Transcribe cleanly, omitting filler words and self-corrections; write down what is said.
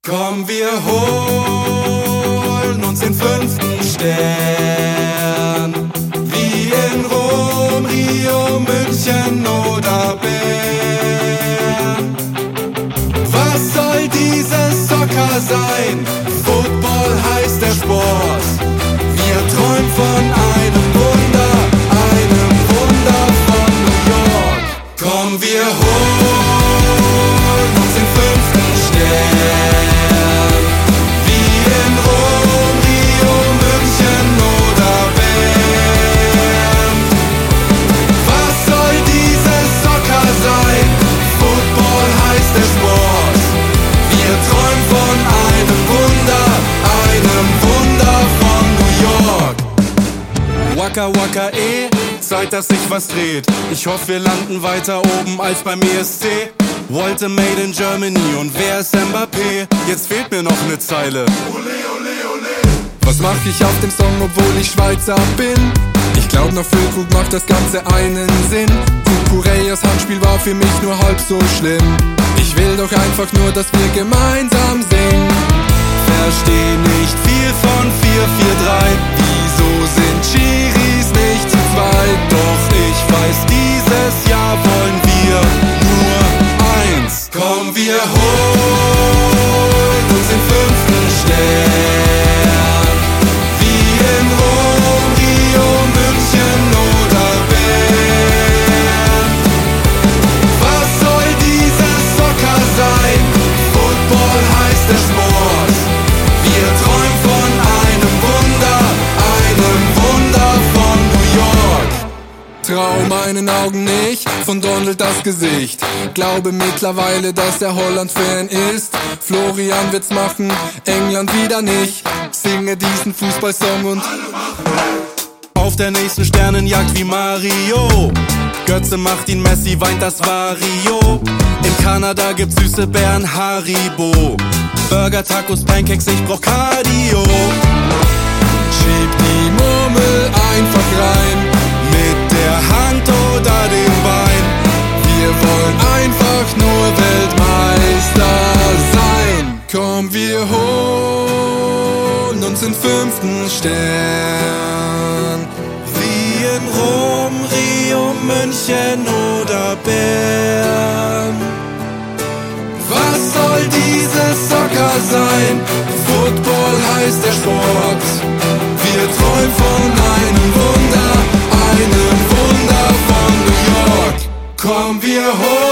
Komm, wir holen uns den 5. Stern. Wie in Rom, Rio, München oder Bern. Was soll dieses Soccer sein? Football heißt der Sport. Wir träumen von einem Wunder von New York. Komm, wir holen uns den 5. Stern. Waka Waka Zeit, dass sich was dreht. Ich hoffe, wir landen weiter oben als beim ESC. Wollte Made in Germany und wer ist Mbappé? Jetzt fehlt mir noch eine Zeile. Ole, ole, ole. Was mach ich auf dem Song, obwohl ich Schweizer bin? Ich glaub, noch Füllkrug macht das Ganze einen Sinn. Kukureyas Handspiel war für mich nur halb so schlimm. Ich will doch einfach nur, dass wir gemeinsam singen. Versteh nicht viel von 4-4-3. Wieso sind Schiris nicht zu zweit? Doch ich weiß, dieses Jahr wollen wir nur eins. Komm, wir holen uns den 5. Stern. Wie in Rom, Rio, München oder Bern. Was soll dieses Soccer sein? Football heißt der Sport. Wir träumen von einem Wunder von New York. Trau meinen Augen nicht, von Donald das Gesicht. Glaube mittlerweile, dass er Holland-Fan ist. Florian wird's machen, England wieder nicht. Singe diesen Fußballsong und auf der nächsten Sternenjagd wie Mario. Götze macht ihn, Messi weint, das war Rio. In Kanada gibt's süße Bären, Haribo. Burger, Tacos, Pancakes, ich brauch Cardio. Schieb die Murmel einfach rein, mit der Hand oder dem Bein. wir wollen einfach nur Weltmeister sein. Komm, wir holen uns den 5. Stern. Wie in Rom, Rio, München oder Bern. Was soll dieses Soccer sein? Football heißt der Sport. Wir träumen von einem Wunder von New York. Komm, wir holen